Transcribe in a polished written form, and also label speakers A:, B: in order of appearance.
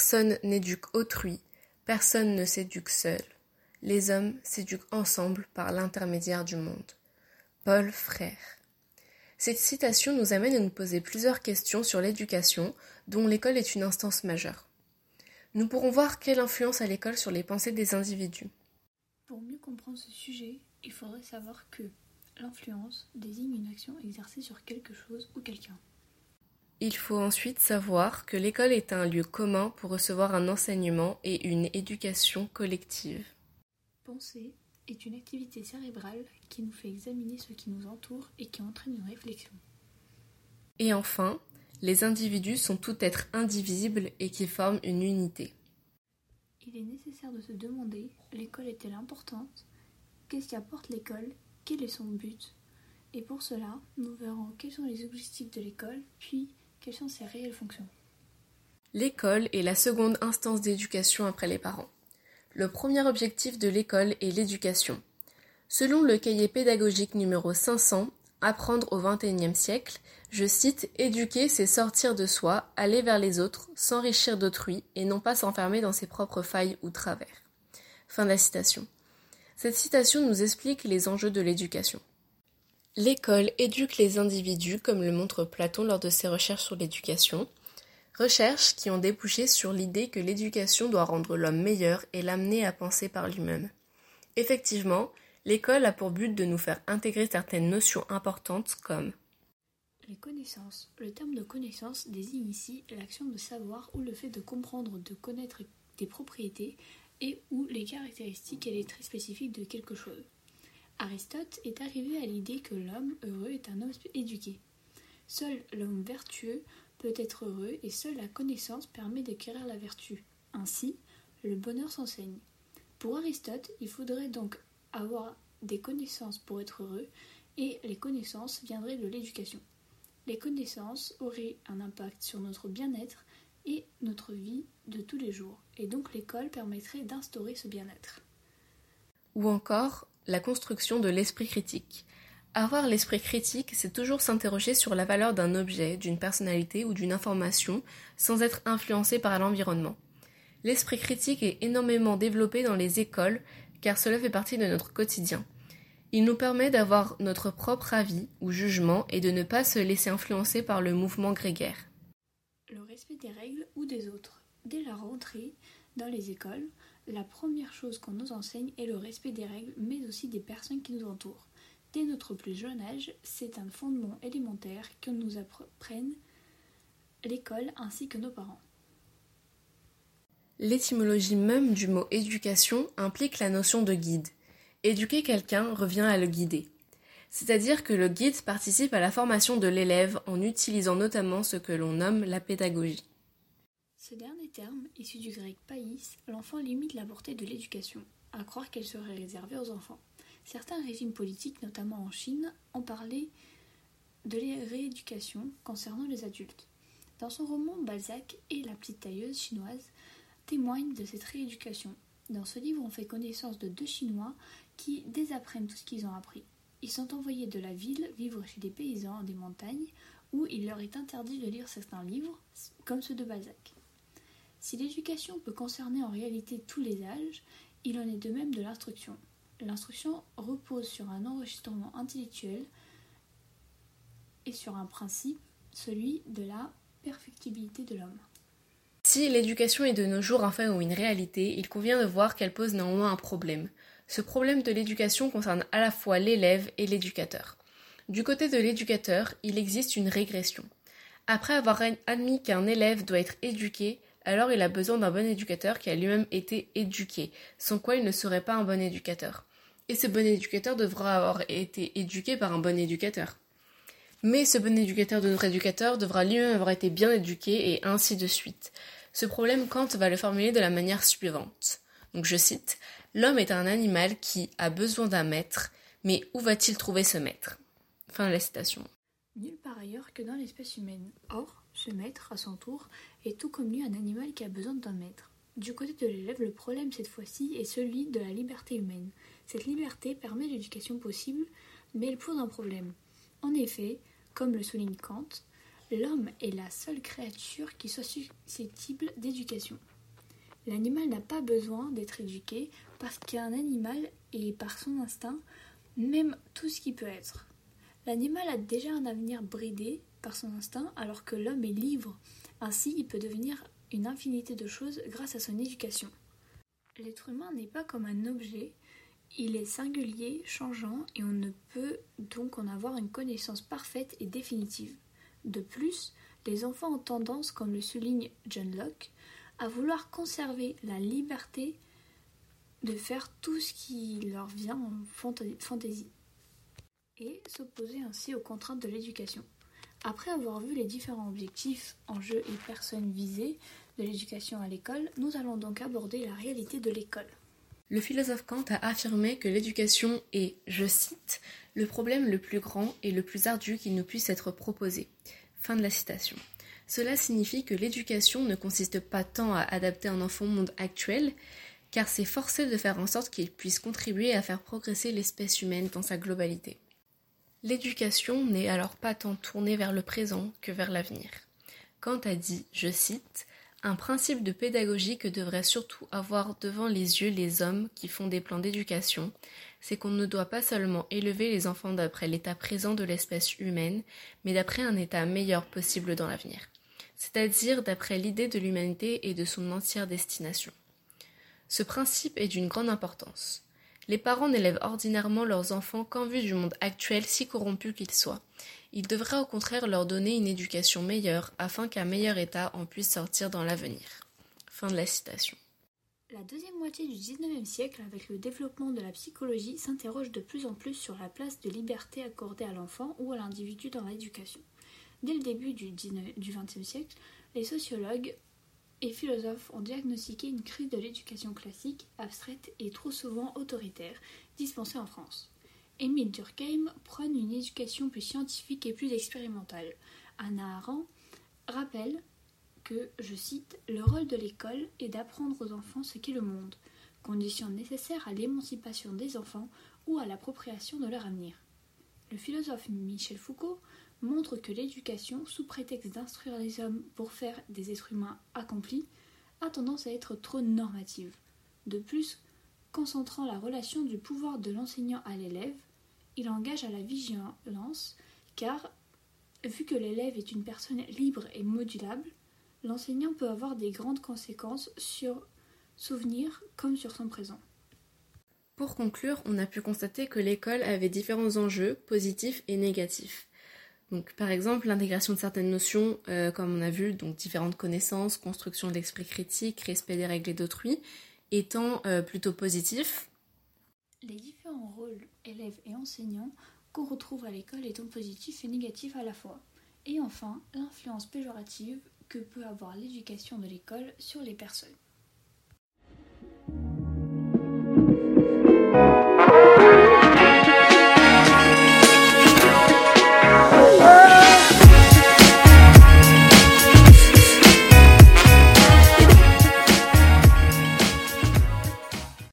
A: Personne n'éduque autrui, personne ne s'éduque seul. Les hommes s'éduquent ensemble par l'intermédiaire du monde. Paul Frère. Cette citation nous amène à nous poser plusieurs questions sur l'éducation, dont l'école est une instance majeure. Nous pourrons voir quelle influence a l'école sur les pensées des individus.
B: Pour mieux comprendre ce sujet, il faudrait savoir que l'influence désigne une action exercée sur quelque chose ou quelqu'un.
A: Il faut ensuite savoir que l'école est un lieu commun pour recevoir un enseignement et une éducation collective.
B: Penser est une activité cérébrale qui nous fait examiner ce qui nous entoure et qui entraîne une réflexion.
A: Et enfin, les individus sont tout êtres indivisibles et qui forment une unité.
B: Il est nécessaire de se demander, l'école est-elle importante? Qu'est-ce qu'apporte l'école? Quel est son but? Et pour cela, nous verrons quels sont les objectifs de l'école, puis quelles sont ses réelles fonctions.
A: L'école est la seconde instance d'éducation après les parents. Le premier objectif de l'école est l'éducation. Selon le cahier pédagogique numéro 500, Apprendre au XXIe siècle, je cite, « Éduquer, c'est sortir de soi, aller vers les autres, s'enrichir d'autrui et non pas s'enfermer dans ses propres failles ou travers. » Fin de la citation. Cette citation nous explique les enjeux de l'éducation. L'école éduque les individus, comme le montre Platon lors de ses recherches sur l'éducation, recherches qui ont débouché sur l'idée que l'éducation doit rendre l'homme meilleur et l'amener à penser par lui-même. Effectivement, l'école a pour but de nous faire intégrer certaines notions importantes comme
B: les connaissances. Le terme de connaissance désigne ici l'action de savoir ou le fait de comprendre, de connaître des propriétés et ou les caractéristiques et les traits spécifiques de quelque chose. Aristote est arrivé à l'idée que l'homme heureux est un homme éduqué. Seul l'homme vertueux peut être heureux et seule la connaissance permet d'acquérir la vertu. Ainsi, le bonheur s'enseigne. Pour Aristote, il faudrait donc avoir des connaissances pour être heureux et les connaissances viendraient de l'éducation. Les connaissances auraient un impact sur notre bien-être et notre vie de tous les jours et donc l'école permettrait d'instaurer ce bien-être.
A: Ou encore la construction de l'esprit critique. Avoir l'esprit critique, c'est toujours s'interroger sur la valeur d'un objet, d'une personnalité ou d'une information sans être influencé par l'environnement. L'esprit critique est énormément développé dans les écoles car cela fait partie de notre quotidien. Il nous permet d'avoir notre propre avis ou jugement et de ne pas se laisser influencer par le mouvement grégaire.
B: Le respect des règles ou des autres. Dès la rentrée dans les écoles, la première chose qu'on nous enseigne est le respect des règles mais aussi des personnes qui nous entourent. Dès notre plus jeune âge, c'est un fondement élémentaire que nous apprennent l'école ainsi que nos parents.
A: L'étymologie même du mot éducation implique la notion de guide. Éduquer quelqu'un revient à le guider. C'est-à-dire que le guide participe à la formation de l'élève en utilisant notamment ce que l'on nomme la pédagogie.
B: Ce dernier terme, issu du grec païs, l'enfant limite la portée de l'éducation, à croire qu'elle serait réservée aux enfants. Certains régimes politiques, notamment en Chine, ont parlé de la rééducation concernant les adultes. Dans son roman, Balzac et la petite tailleuse chinoise témoignent de cette rééducation. Dans ce livre, on fait connaissance de deux Chinois qui désapprennent tout ce qu'ils ont appris. Ils sont envoyés de la ville vivre chez des paysans des montagnes où il leur est interdit de lire certains livres, comme ceux de Balzac. Si l'éducation peut concerner en réalité tous les âges, il en est de même de l'instruction. L'instruction repose sur un enregistrement intellectuel et sur un principe, celui de la perfectibilité de l'homme.
A: Si l'éducation est de nos jours un fait ou une réalité, il convient de voir qu'elle pose néanmoins un problème. Ce problème de l'éducation concerne à la fois l'élève et l'éducateur. Du côté de l'éducateur, il existe une régression. Après avoir admis qu'un élève doit être éduqué, alors il a besoin d'un bon éducateur qui a lui-même été éduqué, sans quoi il ne serait pas un bon éducateur. Et ce bon éducateur devra avoir été éduqué par un bon éducateur. Mais ce bon éducateur de notre éducateur devra lui-même avoir été bien éduqué et ainsi de suite. Ce problème, Kant va le formuler de la manière suivante. Donc je cite, « L'homme est un animal qui a besoin d'un maître, mais où va-t-il trouver ce maître ?» Fin de la citation.
B: Nulle part ailleurs que dans l'espèce humaine. Or, ce maître, à son tour, est tout comme lui un animal qui a besoin d'un maître. Du côté de l'élève, le problème cette fois-ci est celui de la liberté humaine. Cette liberté permet l'éducation possible, mais elle pose un problème. En effet, comme le souligne Kant, l'homme est la seule créature qui soit susceptible d'éducation. L'animal n'a pas besoin d'être éduqué parce qu'un animal est par son instinct même tout ce qui peut être. L'animal a déjà un avenir bridé par son instinct alors que l'homme est libre. Ainsi, il peut devenir une infinité de choses grâce à son éducation. L'être humain n'est pas comme un objet, il est singulier, changeant et on ne peut donc en avoir une connaissance parfaite et définitive. De plus, les enfants ont tendance, comme le souligne John Locke, à vouloir conserver la liberté de faire tout ce qui leur vient en fantaisie et s'opposer ainsi aux contraintes de l'éducation. Après avoir vu les différents objectifs, enjeux et personnes visées de l'éducation à l'école, nous allons donc aborder la réalité de l'école.
A: Le philosophe Kant a affirmé que l'éducation est, je cite, « le problème le plus grand et le plus ardu qui nous puisse être proposé ». Fin de la citation. Cela signifie que l'éducation ne consiste pas tant à adapter un enfant au monde actuel, car c'est forcer de faire en sorte qu'il puisse contribuer à faire progresser l'espèce humaine dans sa globalité. L'éducation n'est alors pas tant tournée vers le présent que vers l'avenir. Kant a dit, je cite, « Un principe de pédagogie que devraient surtout avoir devant les yeux les hommes qui font des plans d'éducation, c'est qu'on ne doit pas seulement élever les enfants d'après l'état présent de l'espèce humaine, mais d'après un état meilleur possible dans l'avenir, c'est-à-dire d'après l'idée de l'humanité et de son entière destination. Ce principe est d'une grande importance. Les parents n'élèvent ordinairement leurs enfants qu'en vue du monde actuel si corrompu qu'il soit. Ils devraient au contraire leur donner une éducation meilleure afin qu'un meilleur état en puisse sortir dans l'avenir. » Fin de la citation.
B: La deuxième moitié du XIXe siècle, avec le développement de la psychologie, s'interroge de plus en plus sur la place de liberté accordée à l'enfant ou à l'individu dans l'éducation. Dès le début du XXe siècle, les sociologues et philosophes ont diagnostiqué une crise de l'éducation classique, abstraite et trop souvent autoritaire, dispensée en France. Émile Durkheim prône une éducation plus scientifique et plus expérimentale. Hannah Arendt rappelle que, je cite, « le rôle de l'école est d'apprendre aux enfants ce qu'est le monde, condition nécessaire à l'émancipation des enfants ou à l'appropriation de leur avenir. » Le philosophe Michel Foucault montre que l'éducation, sous prétexte d'instruire les hommes pour faire des êtres humains accomplis, a tendance à être trop normative. De plus, concentrant la relation du pouvoir de l'enseignant à l'élève, il engage à la vigilance, car, vu que l'élève est une personne libre et modulable, l'enseignant peut avoir des grandes conséquences sur souvenirs comme sur son présent.
A: Pour conclure, on a pu constater que l'école avait différents enjeux, positifs et négatifs. Donc, par exemple, l'intégration de certaines notions, comme on a vu, donc différentes connaissances, construction de l'esprit critique, respect des règles d'autrui, étant plutôt positifs.
B: Les différents rôles, élèves et enseignants, qu'on retrouve à l'école étant positifs et négatifs à la fois. Et enfin, l'influence péjorative que peut avoir l'éducation de l'école sur les personnes.